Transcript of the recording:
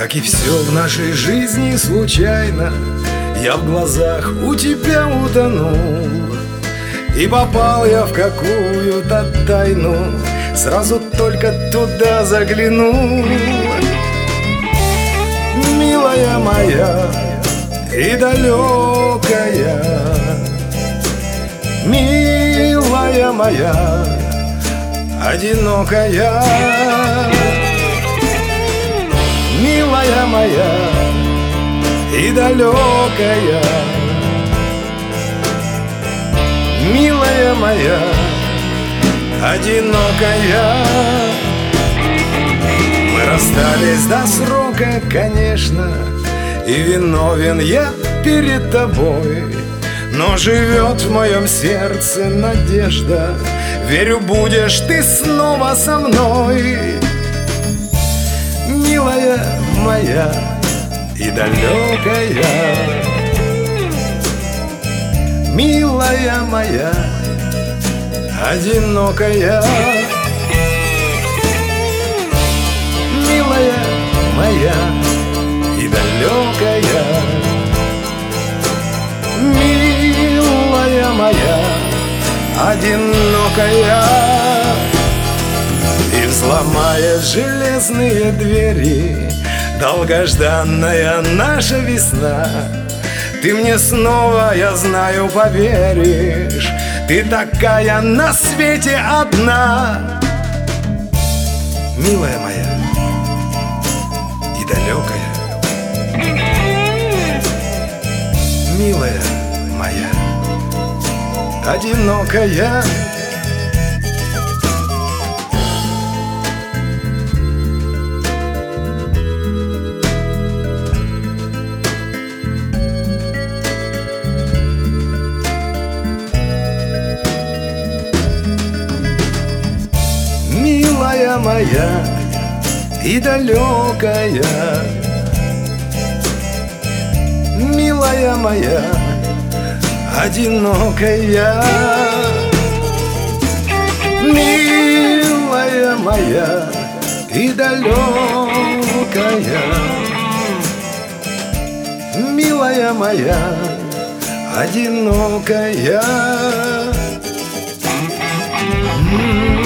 Как и все в нашей жизни случайно, я в глазах у тебя утонул. И попал я в какую-то тайну, сразу только туда заглянул. Милая моя и далекая, милая моя, одинокая, милая моя и далекая, милая моя, одинокая. Мы расстались до срока, конечно, и виновен я перед тобой, но живет в моем сердце надежда. Верю, будешь ты снова со мной, милая моя и далекая, милая моя, одинокая, милая моя и далекая, милая моя, одинокая. И взломая железные двери, долгожданная наша весна, ты мне снова, я знаю, поверишь. Ты такая на свете одна, милая моя и далекая, милая моя, одинокая. Милая моя и далекая, милая моя, одинокая, милая моя и далекая, милая моя, одинокая.